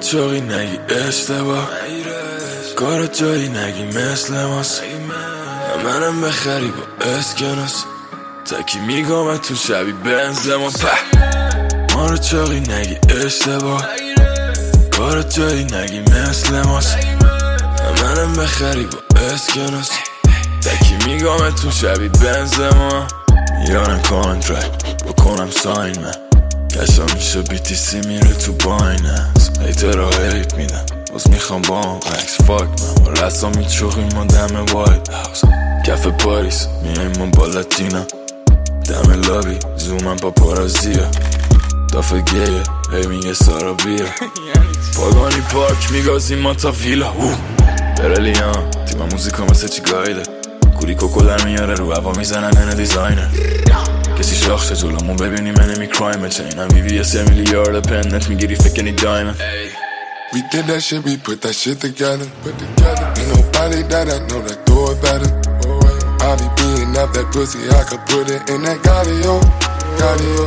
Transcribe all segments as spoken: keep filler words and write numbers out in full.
چاقی نگی اشتباه کار جایی نگی مثل ماست منم بخری با اسکناس تکی میگم تو شبی بنزما په ما رو چاقی نگی اشتباه کار جایی نگی مثل ماست منم بخری با اسکناس تکی میگم تو شبی بنزما میارن کانترکت بکنم ساین من کشا میشه بی تی سی میره تو بایننس هیتر ها هیت میدن باز میخوام با هم عکس فاک من با رسا میچوخیم ما دم وایت هاوس کف پاریس میایم ما با لاتینا دم لابی زومم با پارازیا دافه گیه هی میگه سارا بیا پاگانی پارک میگازیم ما تا ویلا برلیان تیما موزیکا مثل چی گایده کوری کوکو در میاره رو هوا میزنن اینه دیزاینر کسی شاخشه جلومون ببینی من نمی کرایم چینم بی وی سه میلیارد پنت میگیری فکنی دایمن We did that shit, we put that shit together. Put together. Ain't nobody that I know that do it better. I be beating up that pussy, I could put it in that Gaudio, Gaudio,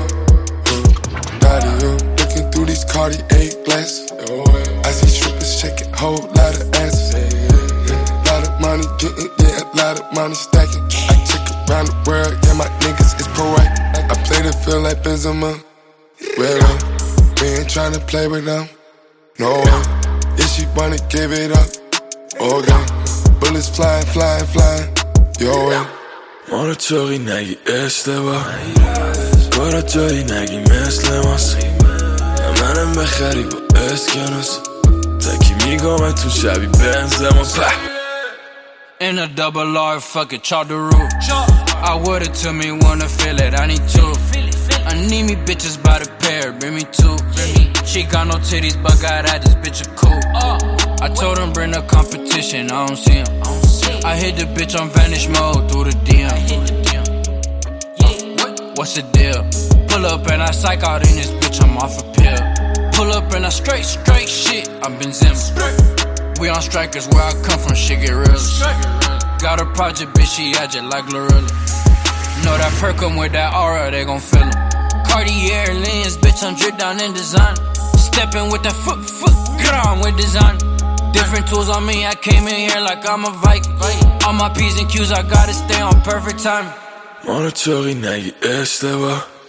Gaudio. Looking through these Cartier glasses, I see strippers shaking, whole lot of asses. Lot of money getting, yeah, a lot of money stacking. I check around the world, yeah, my niggas is proactive. I play the field like Benzema. Well, well, we ain't tryna play with them. No way, if she wanna give it up, okay. Bullets flying, flying, flying, yo way. ما رو چاقی نگی اشتباه کارا جایی نگی مثل ماست منم بخری با اسکناس تکی میگم تو شبی بنزما په In a double R, fuck it, chop the roof. I would've took me, wanna feel it, I need two. I need me bitches by the pair, bring me two. She got no titties, but got at this bitch a cool. I told him bring the competition, I don't see him. I hit the bitch on vanish mode through the D M. What's the deal? Pull up and I psych out in this bitch, I'm off a pill. Pull up and I straight, straight shit, I've been zim. We on strikers, where I come from, shit get real. Got a project, bitch, she agile like Glorilla. Know that perk 'em with that aura, they gon' feel 'em. Cartier lens, bitch, I'm dripped down in design. Stepping with that foot, foot, get on with design. Different tools on me, I came in here like I'm a Viking. All my P's and Q's, I gotta stay on perfect time. ما رو چاقی نگی اشتباه